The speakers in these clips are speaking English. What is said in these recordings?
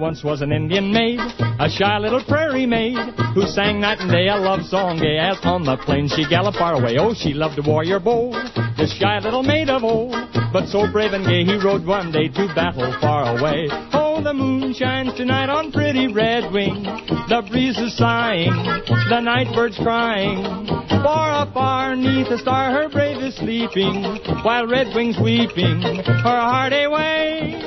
once was an Indian maid, a shy little prairie maid, who sang night and day a love song gay as on the plains she galloped far away. Oh, she loved a warrior bold, this shy little maid of old, but so brave and gay he rode one day to battle far away. Oh, the moon shines tonight on pretty Red Wing, the breeze is sighing, the night bird's crying. Far afar, neath a star, her brave is sleeping, while Red Wing's weeping her heart away.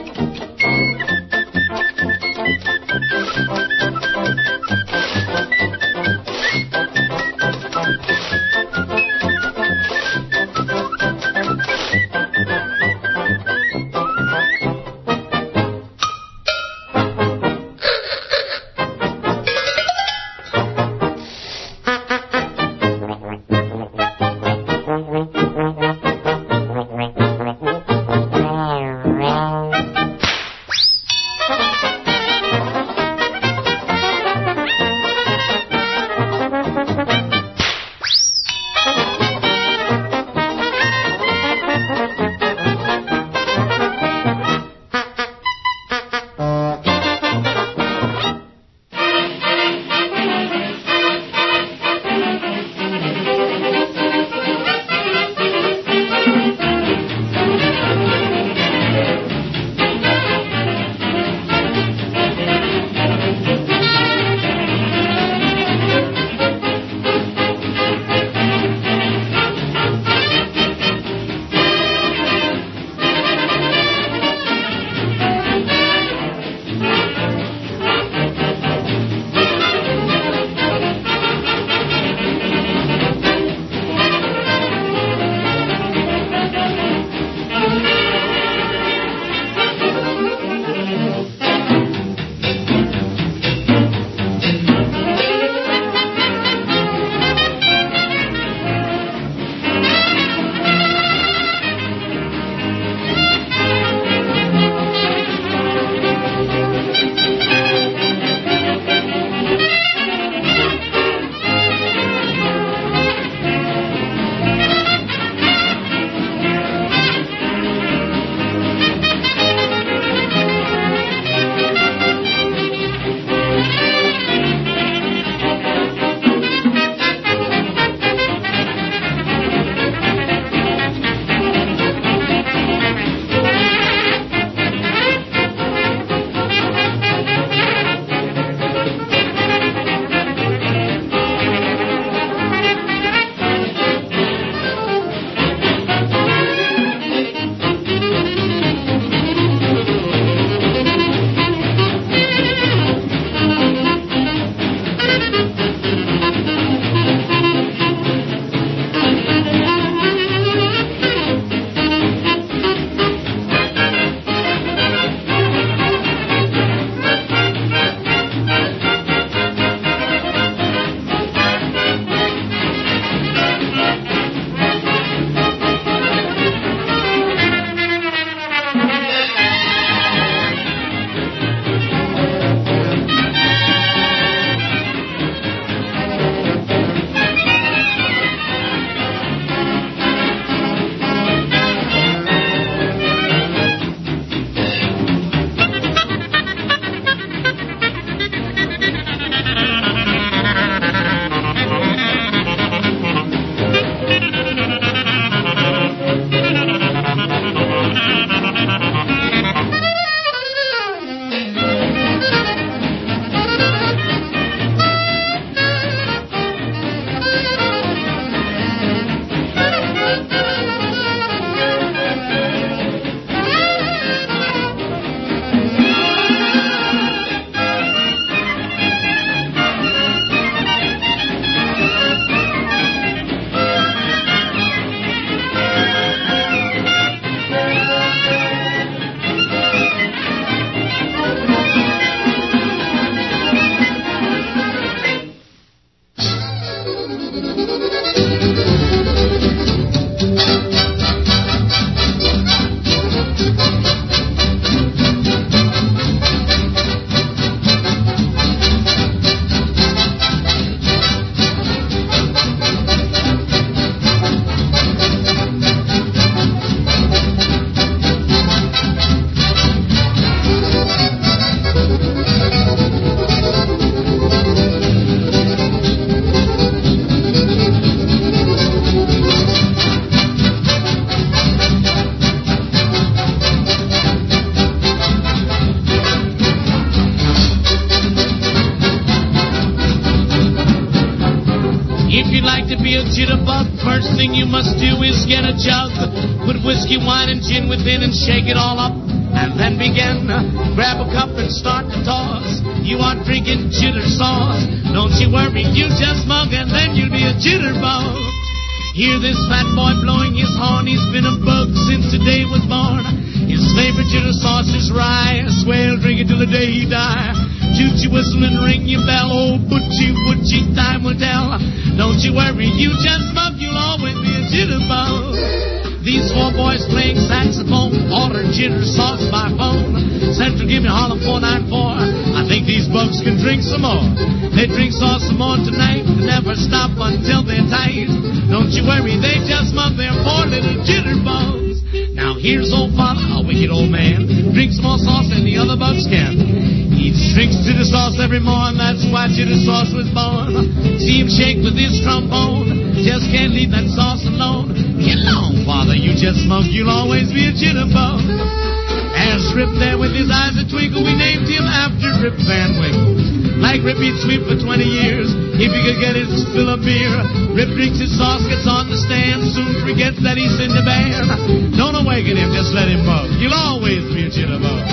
If you'd like to be a jitterbug, first thing you must do is get a jug. Put whiskey, wine, and gin within and shake it all up. And then begin. Grab a cup and start to toss. You are drinking jitter sauce. Don't you worry, you just mug and then you'll be a jitterbug. Hear this fat boy blowing his horn. He's been a bug since the day was born. His favorite jitter sauce is rye. I swear he'll drink it till the day he die. Toot your whistle and ring your bell. Oh, butchie, time will tell. Don't you worry, you just mug. You'll always be a jitterbug. These four boys playing saxophone, order jitter sauce by phone. Central, give me Harlem 494. I think these bugs can drink some more. They drink sauce some more tonight, never stop until they're tight. Don't you worry, they just mug their poor little jitterbugs. Now here's old father, a wicked old man, drinks more sauce than the other bugs can. He drinks jitter sauce every morning, that's why jitter sauce was born. See him shake with his trombone, just can't leave that sauce alone. Get along, father, you just smoke, you'll always be a jitterbug. As Rip there with his eyes a twinkle, we named him after Rip Van Winkle. Like Rip, he'd sweep for 20 years, if he could get his fill of beer. Rip drinks his sauce, gets on the stand, soon forgets that he's in the band. Don't awaken him, just let him bug, you'll always be a jitterbug.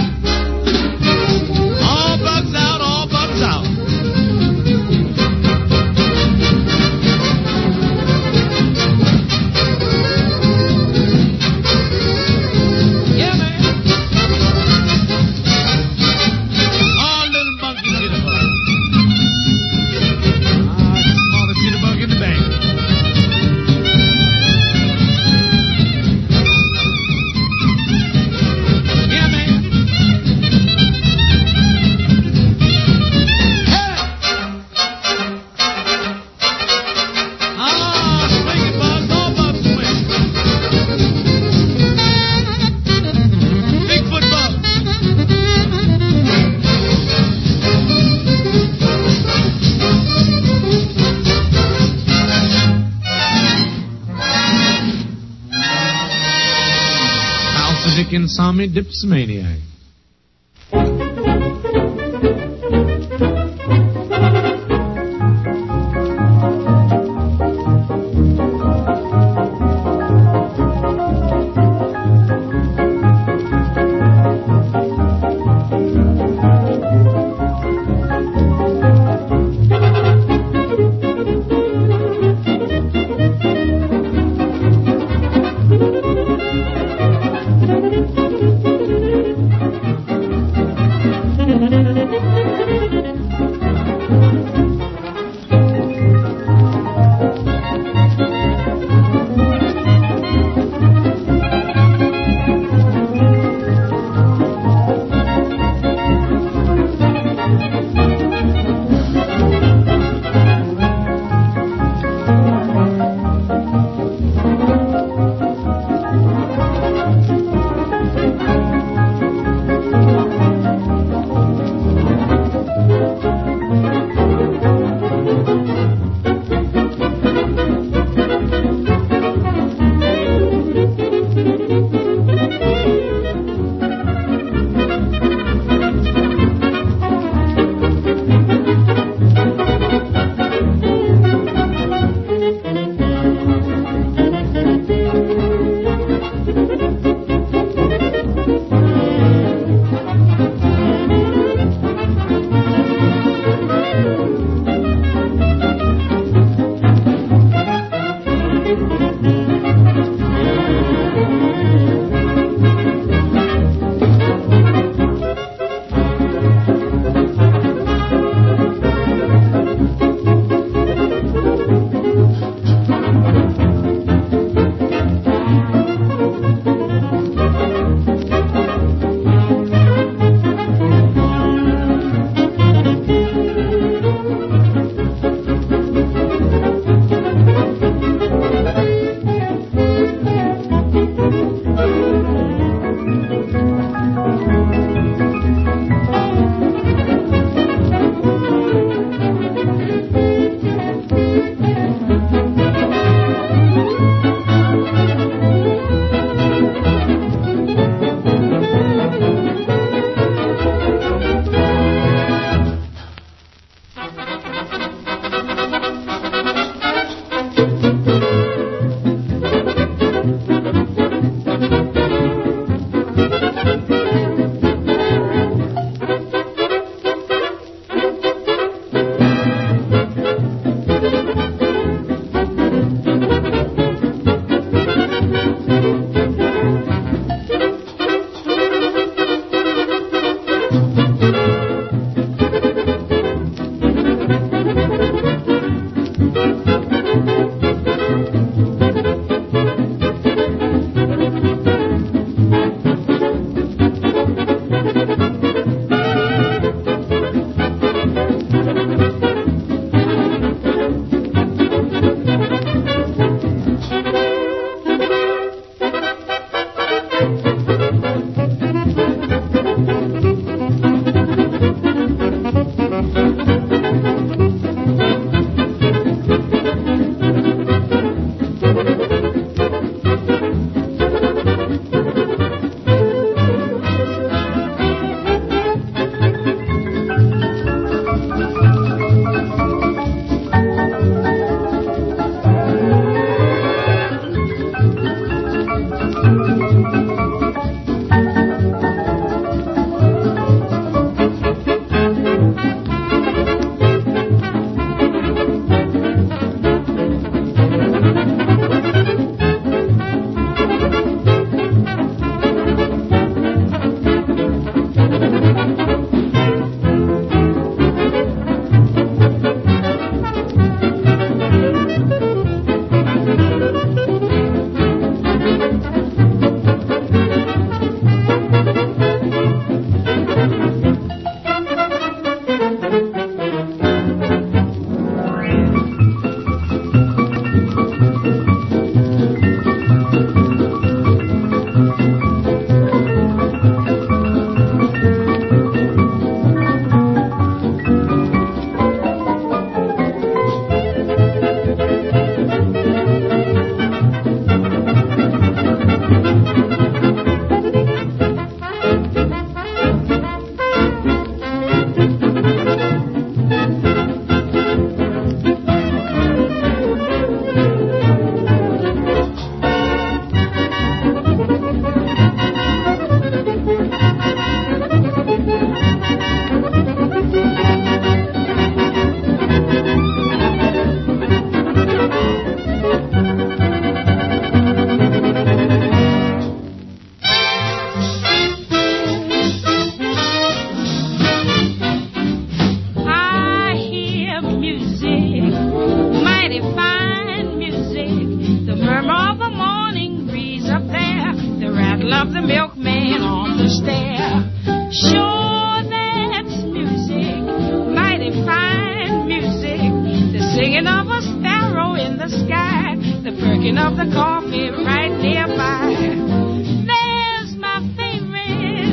All bugs out, all bugs out. Insomnia Dipsomaniac. the milkman on the stair. Sure, that's music, mighty fine music. The singing of a sparrow in the sky, the perking of the coffee right nearby. There's my favorite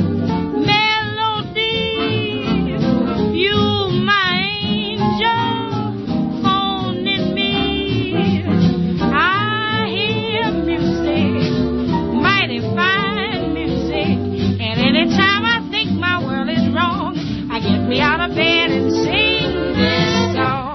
melody. You, my angel, phoning me. I hear music, mighty fine music. And anytime I think my world is wrong, I get me out of bed and sing this song.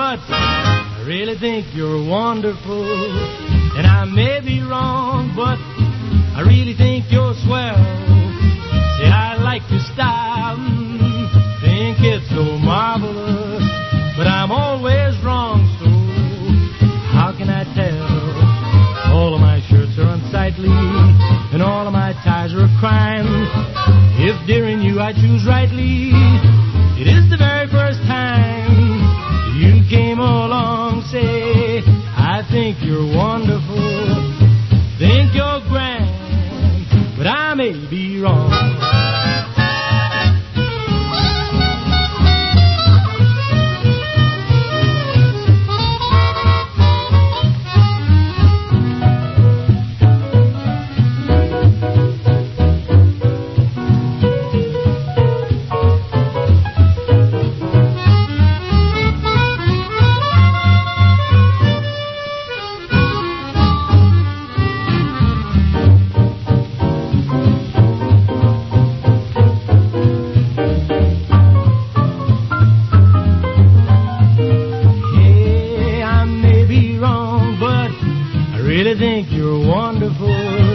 but I really think you're wonderful. And I may be wrong, but I really think you're swell. Say, I like your style, think it's so marvelous, but I'm always wrong, so how can I tell? All of my shirts are unsightly, and all of my ties are a crime. If dear in you I choose rightly, it is the very first time you came along. Say, I think you're wonderful, think you're grand, but I may be wrong. Think you're wonderful.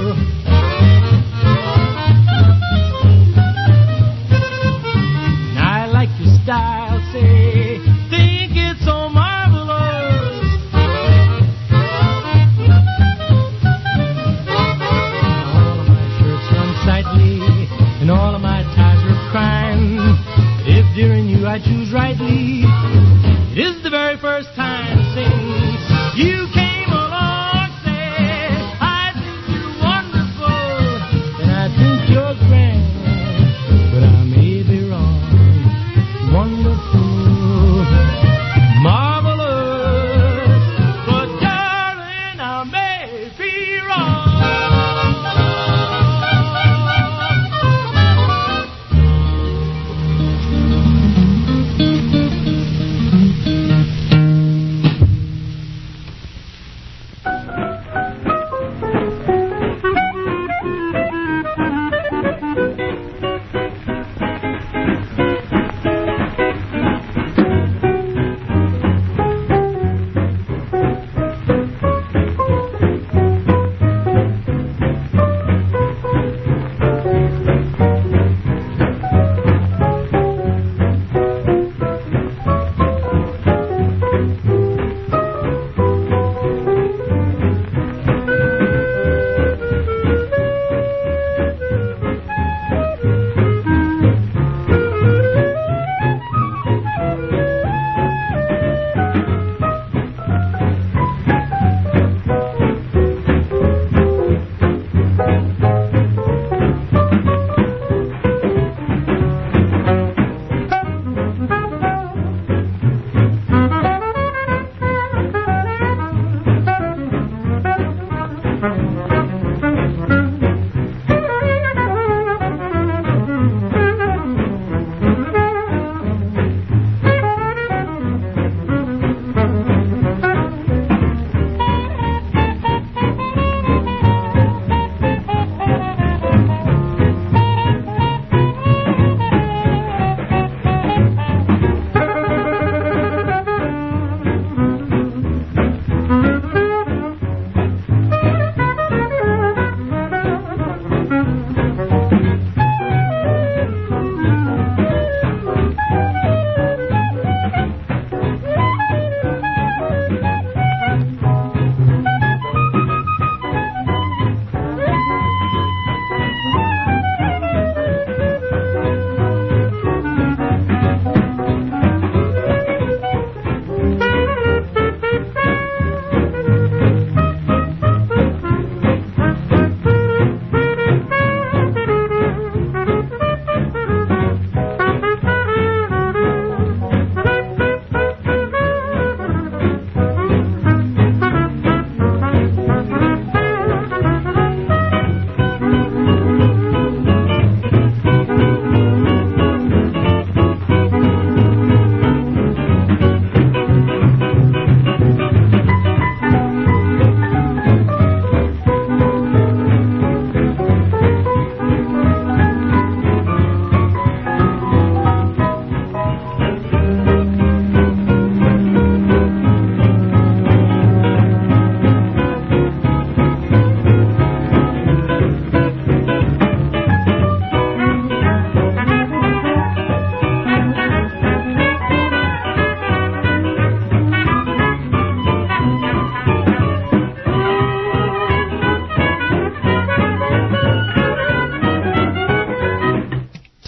And I like your style, say, think it's so marvelous. All of my shirts are unsightly, and all of my ties are a crime. But if dear in you I choose rightly, it is the very first time since you came. You're grand, but I may be wrong. Wonderful, marvelous, but darling, I may be wrong.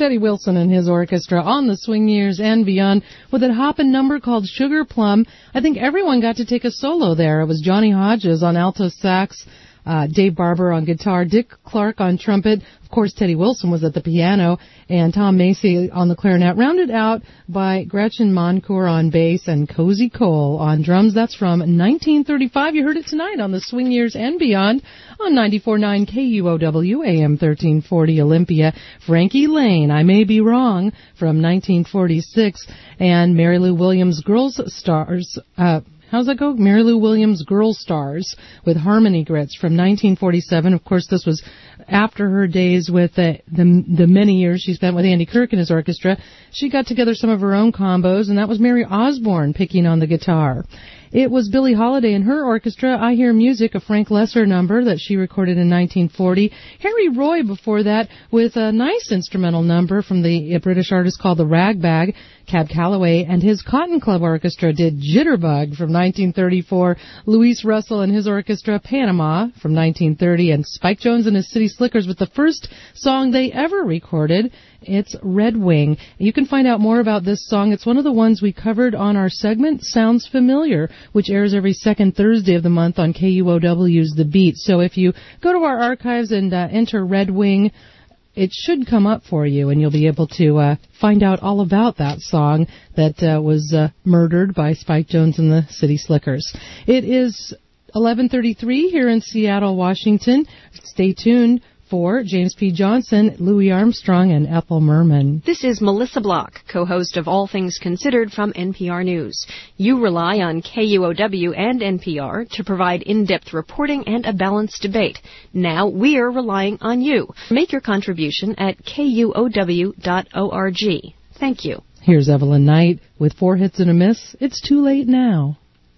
Teddy Wilson and his orchestra on the Swing Years and Beyond with a hoppin' number called Sugar Plum. I think everyone got to take a solo there. It was Johnny Hodges on alto sax, Dave Barber on guitar, Dick Clark on trumpet. Of course, Teddy Wilson was at the piano, and Tom Macy on the clarinet, rounded out by Gretchen Moncourt on bass and Cozy Cole on drums. That's from 1935. You heard it tonight on the Swing Years and Beyond on 94.9 KUOW, AM 1340 Olympia. Frankie Lane, I May Be Wrong, from 1946, and Mary Lou Williams' Girls Stars, how's that go? Mary Lou Williams' Girl Stars with Harmony Grits from 1947. Of course, this was after her days with the many years she spent with Andy Kirk and his orchestra. She got together some of her own combos, and that was Mary Osborne picking on the guitar. It was Billie Holiday and her orchestra, I Hear Music, a Frank Lesser number that she recorded in 1940. Harry Roy before that with a nice instrumental number from the British artist called the Rag Bag. Cab Calloway and his Cotton Club Orchestra did Jitterbug from 1934. Louis Russell and his orchestra, Panama, from 1930. And Spike Jones and his City Slickers with the first song they ever recorded. It's Red Wing. You can find out more about this song. It's one of the ones we covered on our segment, Sounds Familiar, which airs every second Thursday of the month on KUOW's The Beat. So if you go to our archives and enter Red Wing, it should come up for you, and you'll be able to find out all about that song that was murdered by Spike Jones and the City Slickers. It is 11:33 here in Seattle, Washington. Stay tuned for James P. Johnson, Louis Armstrong, and Ethel Merman. This is Melissa Block, co-host of All Things Considered from NPR News. You rely on KUOW and NPR to provide in-depth reporting and a balanced debate. Now we're relying on you. Make your contribution at KUOW.org. Thank you. Here's Evelyn Knight with 4 hits and a miss. It's too late now.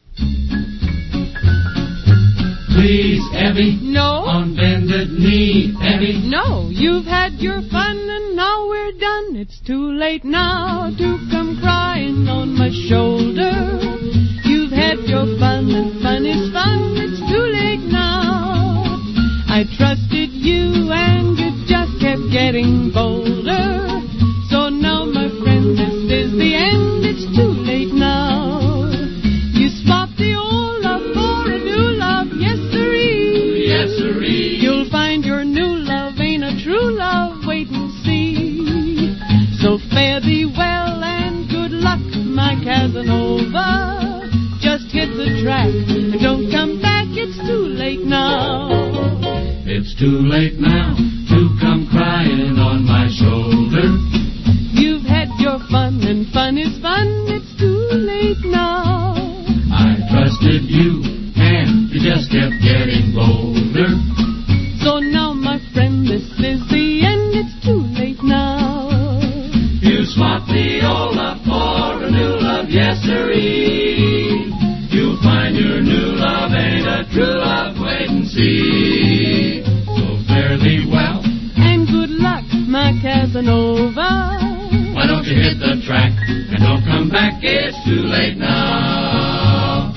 Please, Evie. No. On bended knee, Evie. No, you've had your fun and now we're done. It's too late now to come crying on my shoulder. You've had your fun and fun is fun. It's too late now. I trusted you and you just kept getting bolder. So now, my friend, this is the end. It's too late now. You swapped the old love for a new love. Yes, sirree. Yes, sirree. You'll find your new love ain't a true love. Wait and see. So fare thee well and good luck, my Casanova. Just hit the track and don't come back. It's too late now. It's too late now to come crying on my shoulder. You've had your fun and fun is fun. It's too late now. I trusted you and you just kept getting bolder. So now, my friend, this is the end. It's too late now. You swapped the old love for a new love, yes, sirree. You'll find your new love ain't a true love. Wait and see. So fare thee well And good luck, my Casanova. Why don't you hit the track and don't come back? It's too late now.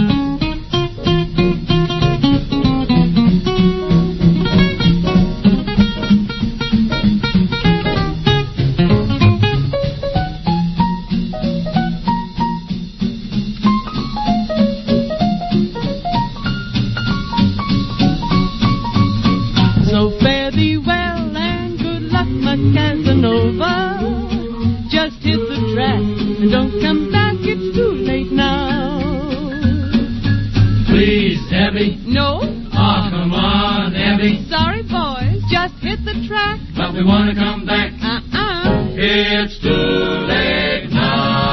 So fare thee well and good luck, my Casanova. Just hit the track and don't come back. It's too late now. Please, Debbie. No? Oh, come on, Debbie. Sorry, boys. Just hit the track. But we want to come back. It's too late now.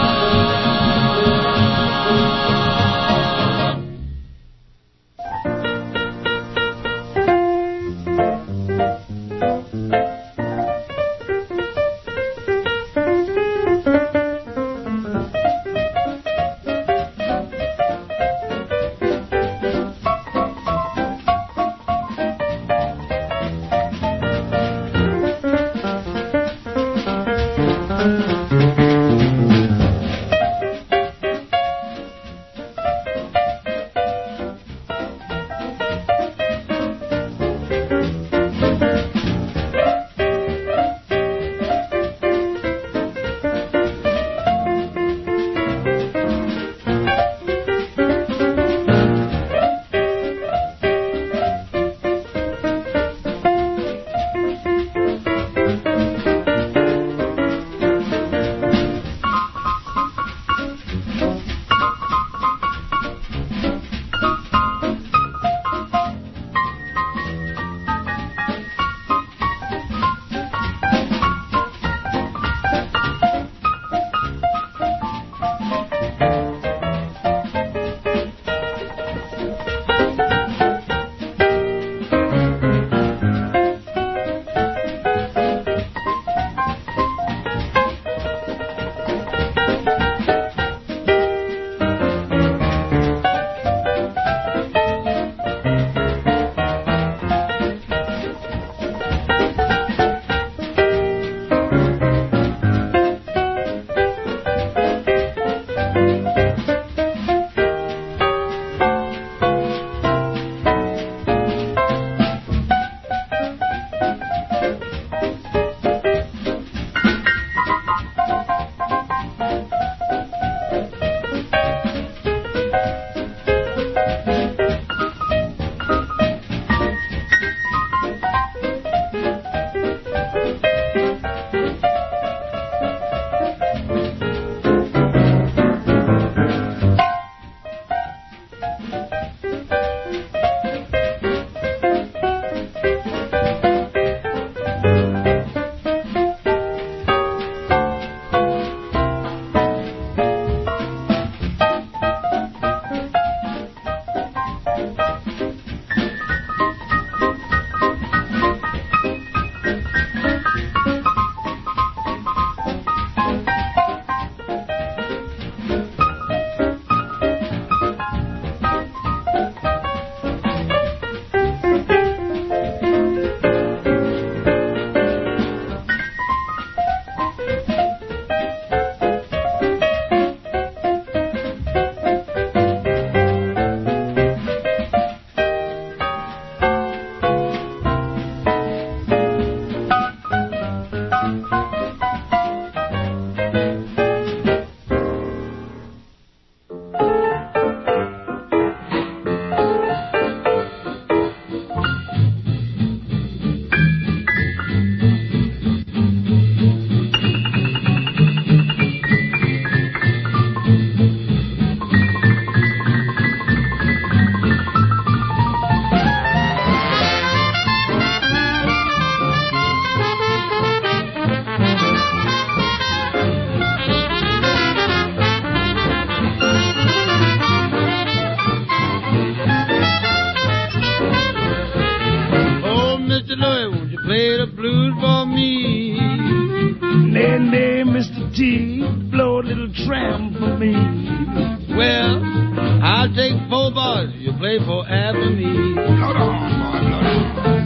play the blues for me. Nay, nay, Mr. T, blow a little tram for me. Well, I'll take 4 bars. You play for half of me. Load on, boy, load on.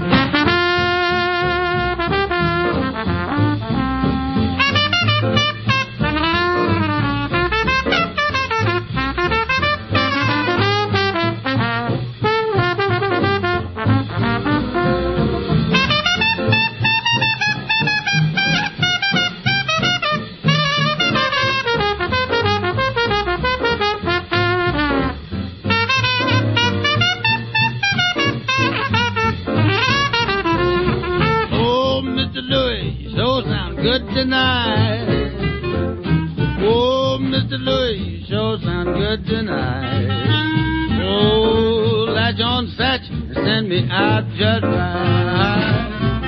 Tonight. Oh, Mr. Louis, you sure sound good tonight. Oh, latch on, Satch, and send me out just right.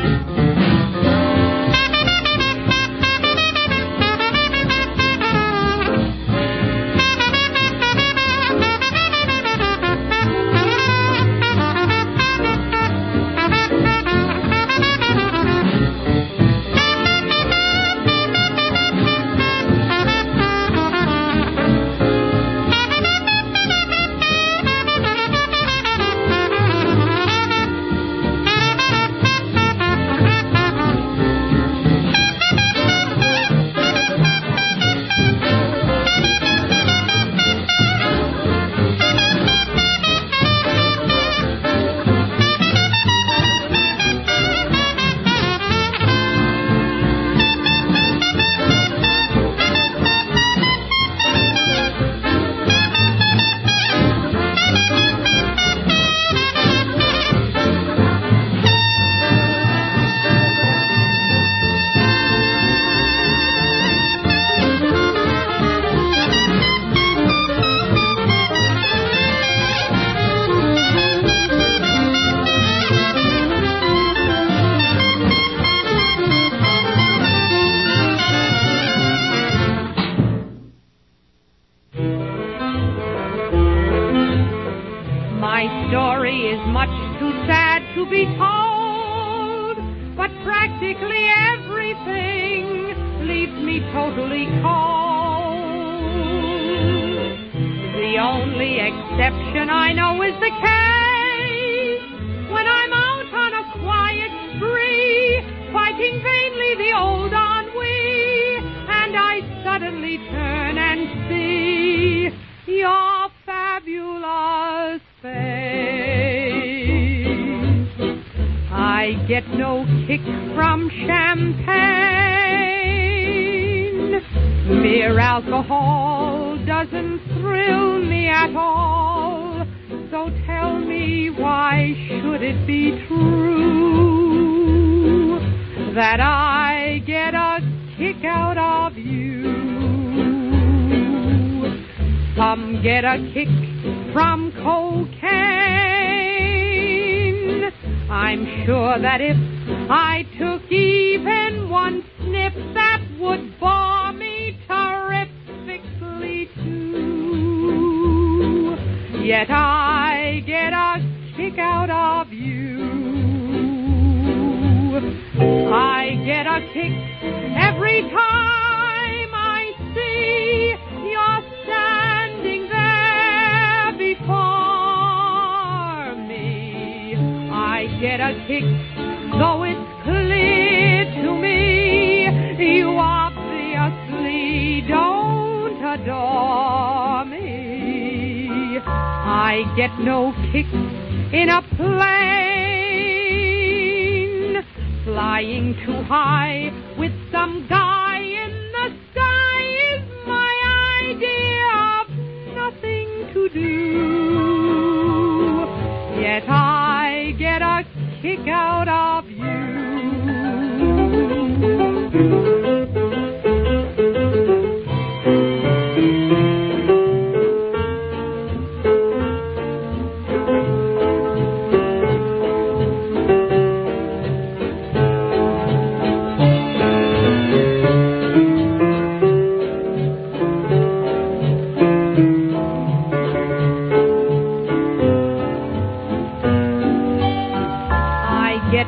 Get a kick from cocaine. I'm sure that if I took even one sniff, that would bore me terrifically too. Yet I get a kick out of you. I get a kick every time I see you're standing there before me. I get a kick, though it's clear to me you obviously don't adore me. I get no kick in a plane, flying too high with some guy in the sky is my idea of nothing to do. Yet I get a kick out of you.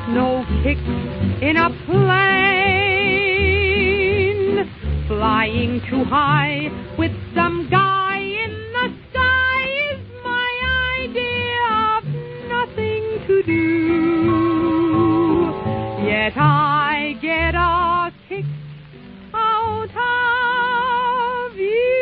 get no kick in a plane. Flying too high with some guy in the sky is my idea of nothing to do. Yet I get a kick out of you.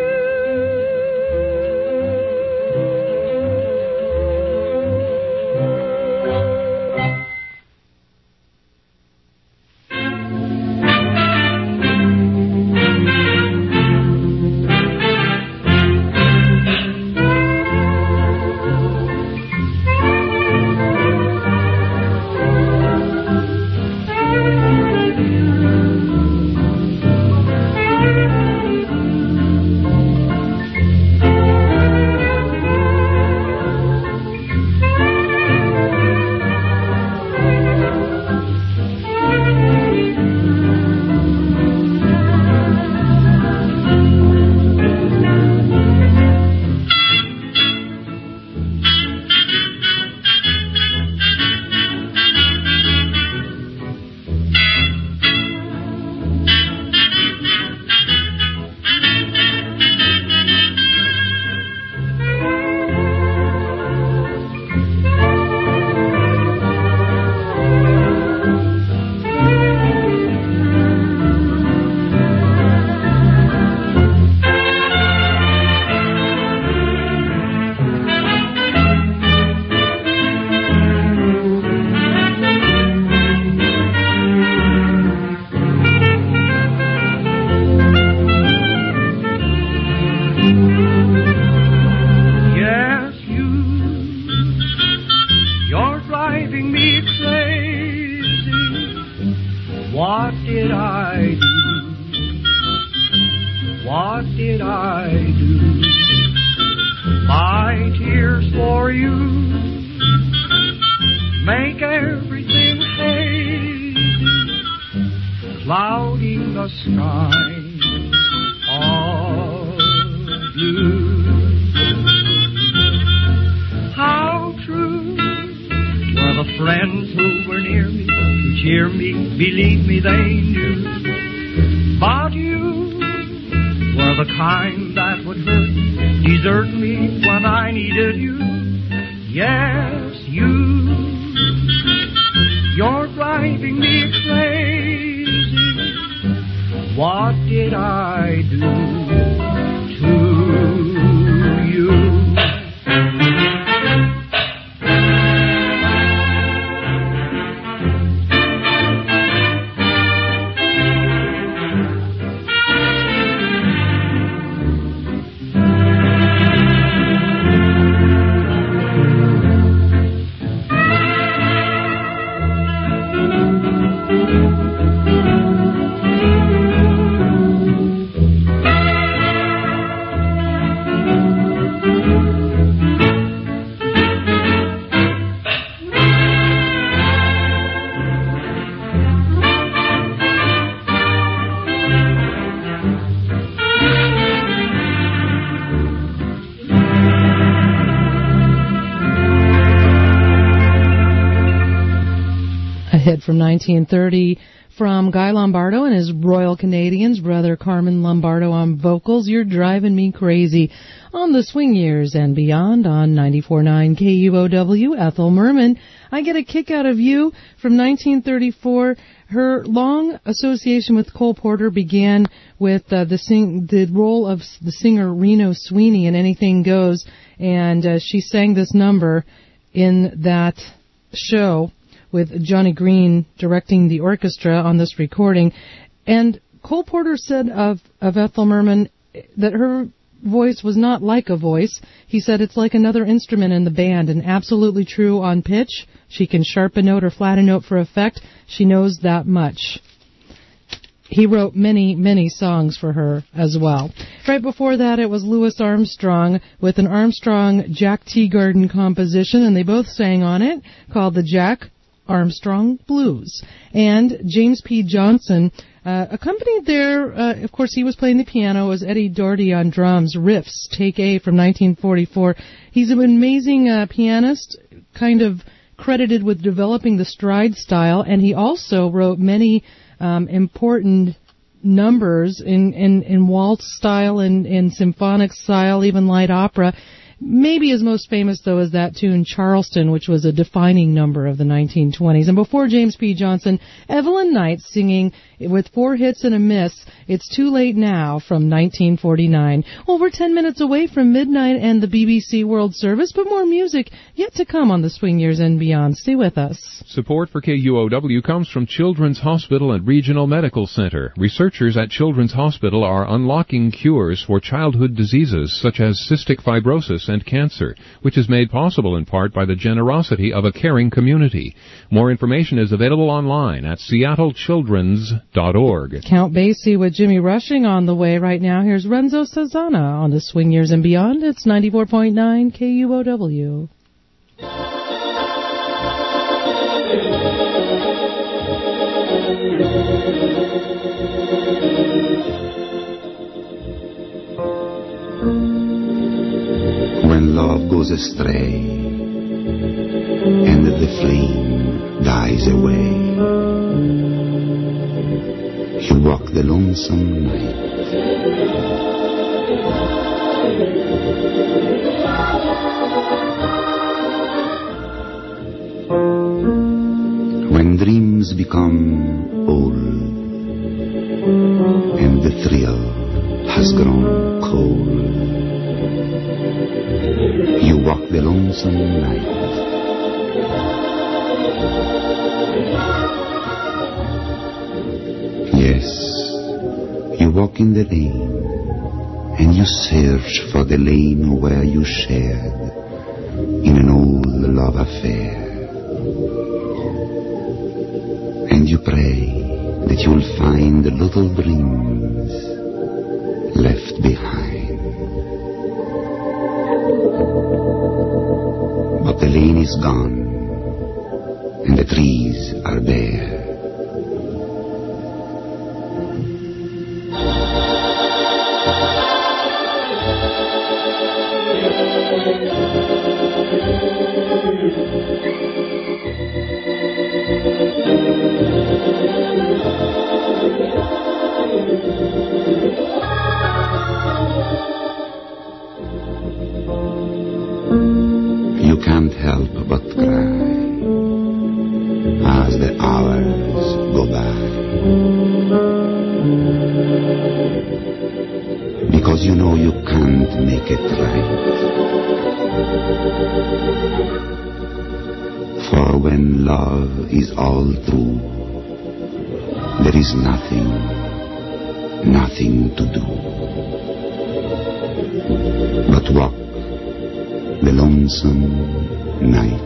Hit from 1930 from Guy Lombardo and his Royal Canadians, brother Carmen Lombardo on vocals. You're Driving Me Crazy on the Swing Years and Beyond on 94.9 KUOW. Ethel Merman, I Get a Kick Out of You from 1934. Her long association with Cole Porter began with the role of the singer Reno Sweeney in Anything Goes, and she sang this number in that show with Johnny Green directing the orchestra on this recording. And Cole Porter said of Ethel Merman that her voice was not like a voice. He said it's like another instrument in the band, and absolutely true on pitch. She can sharp a note or flat a note for effect. She knows that much. He wrote many, many songs for her as well. Right before that, it was Louis Armstrong with an Armstrong Jack Teagarden composition, and they both sang on it, called the Jack Armstrong Blues. And James P. Johnson accompanied there, of course he was playing the piano, was Eddie Doherty on drums, Riffs, Take A from 1944. He's an amazing pianist, kind of credited with developing the stride style, and he also wrote many important numbers in waltz style and in symphonic style, even light opera. Maybe his most famous, though, is that tune Charleston, which was a defining number of the 1920s. And before James P. Johnson, Evelyn Knight singing with 4 hits and a miss, It's Too Late Now from 1949. Well, we're 10 minutes away from midnight and the BBC World Service, but more music yet to come on the Swing Years and beyond. Stay with us. Support for KUOW comes from Children's Hospital and Regional Medical Center. Researchers at Children's Hospital are unlocking cures for childhood diseases such as cystic fibrosis and cancer, which is made possible in part by the generosity of a caring community. More information is available online at seattlechildrens.org. Count Basie with Jimmy Rushing on the way right now. Here's Renzo Sazana on the Swing Years and Beyond. It's 94.9 KUOW. When love goes astray and the flame dies away, you walk the lonesome night. When dreams become old and the thrill has grown cold, you walk the lonesome night. Yes, you walk in the lane, and you search for the lane where you shared in an old love affair. And you pray that you'll find the little dreams left behind. But the lane is gone, and the trees are bare. You can't help but cry as the hours go by, because you know you can't make it right. For when love is all through, there is nothing to do but walk the lonesome night.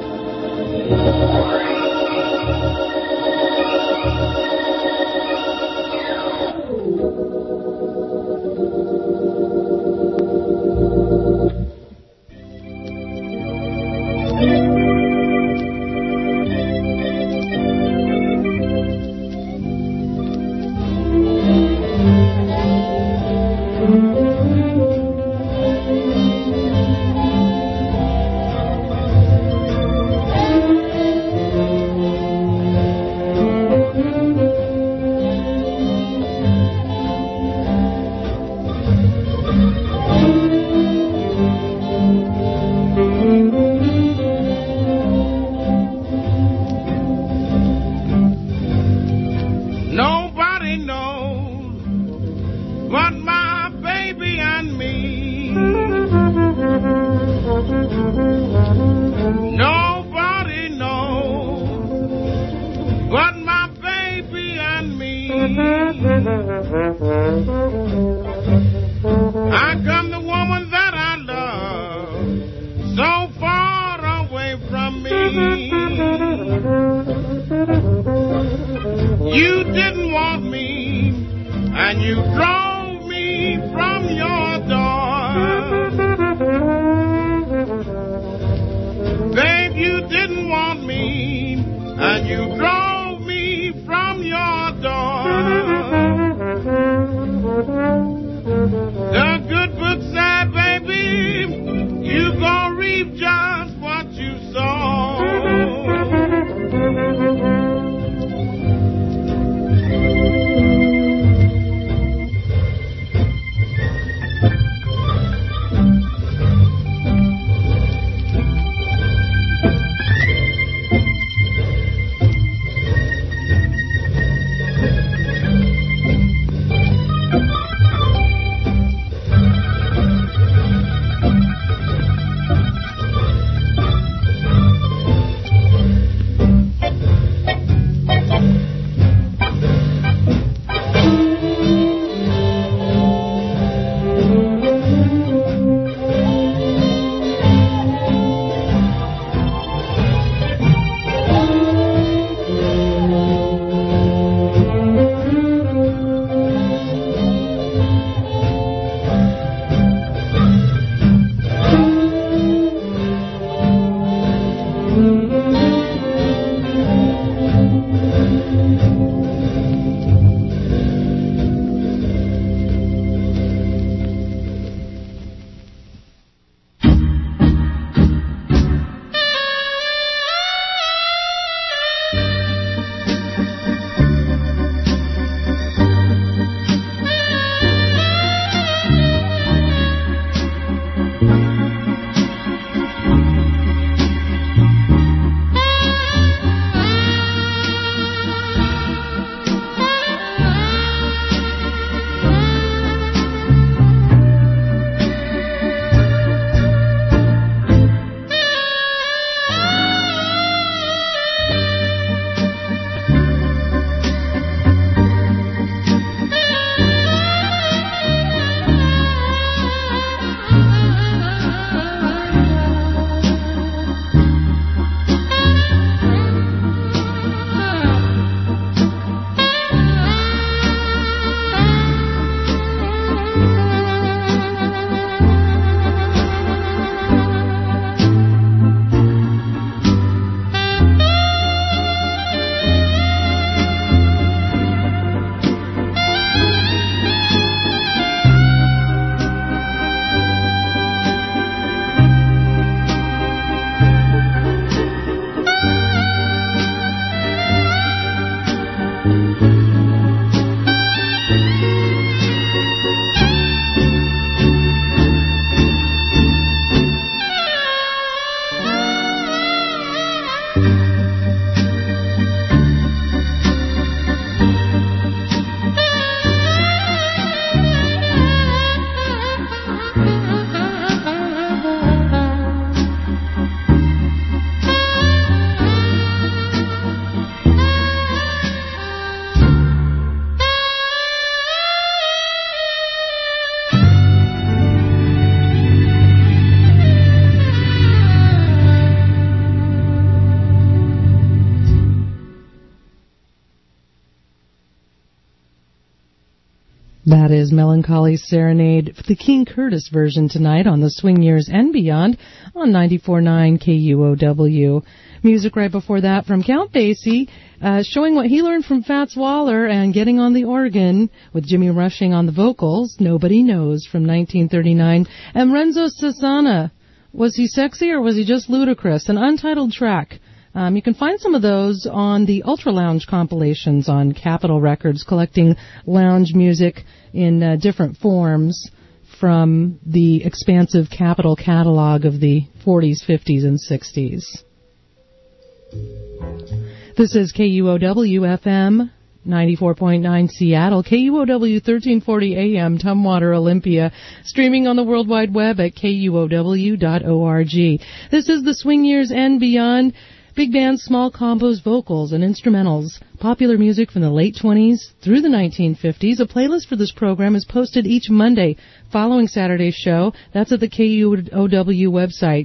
How come the woman that I love so far away from me? You didn't want me, and you drove me from your door. Babe, you didn't want me, and you drove me from your door. The good book said, baby, you gonna reap just what you sow. That is Melancholy Serenade, the King Curtis version tonight on the Swing Years and Beyond on 94.9 KUOW. Music right before that from Count Basie, showing what he learned from Fats Waller and getting on the organ with Jimmy Rushing on the vocals, Nobody Knows from 1939. And Renzo Sassana, was he sexy or was he just ludicrous? An untitled track. You can find some of those on the Ultra Lounge compilations on Capitol Records, collecting lounge music in different forms from the expansive Capitol catalog of the 40s, 50s, and 60s. This is KUOW-FM 94.9 Seattle, KUOW 1340 AM, Tumwater, Olympia, streaming on the World Wide Web at KUOW.org. This is the Swing Years and Beyond. Big bands, small combos, vocals, and instrumentals. Popular music from the late 20s through the 1950s. A playlist for this program is posted each Monday following Saturday's show. That's at the KUOW website,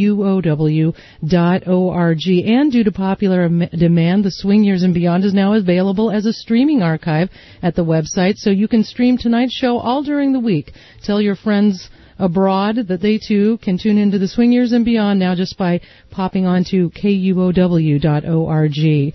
KUOW.org. And due to popular demand, the Swing Years and Beyond is now available as a streaming archive at the website, so you can stream tonight's show all during the week. Tell your friends abroad that they too can tune into the Swing Years and Beyond now just by popping on to KUOW.org.